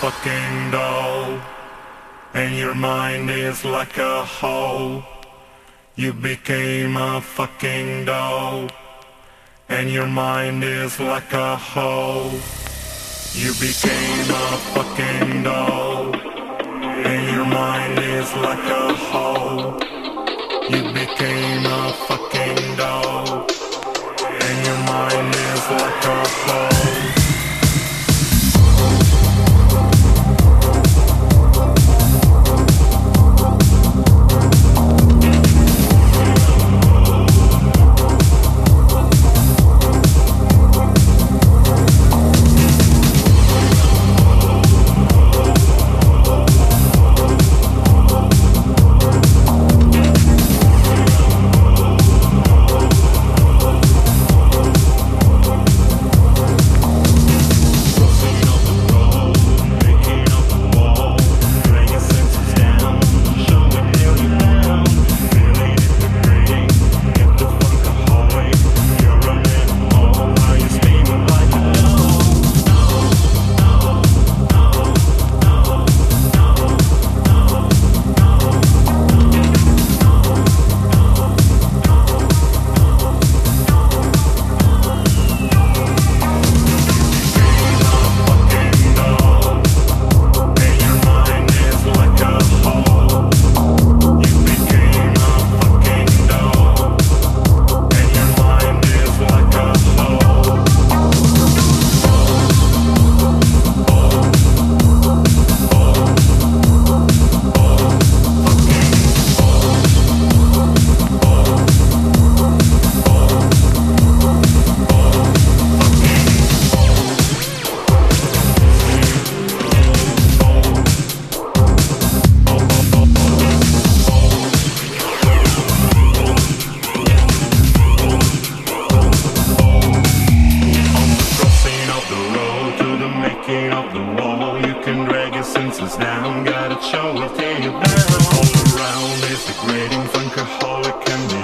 fucking doll, and your mind is like a hole. You became a fucking doll, and your mind is like a hole. You became a fucking doll, and your mind is like a hole. You became a fucking doll, and your mind is like a hole. Of the wall, you can drag your senses down. Gotta show it till you're down. All around is degrading, funkaholic and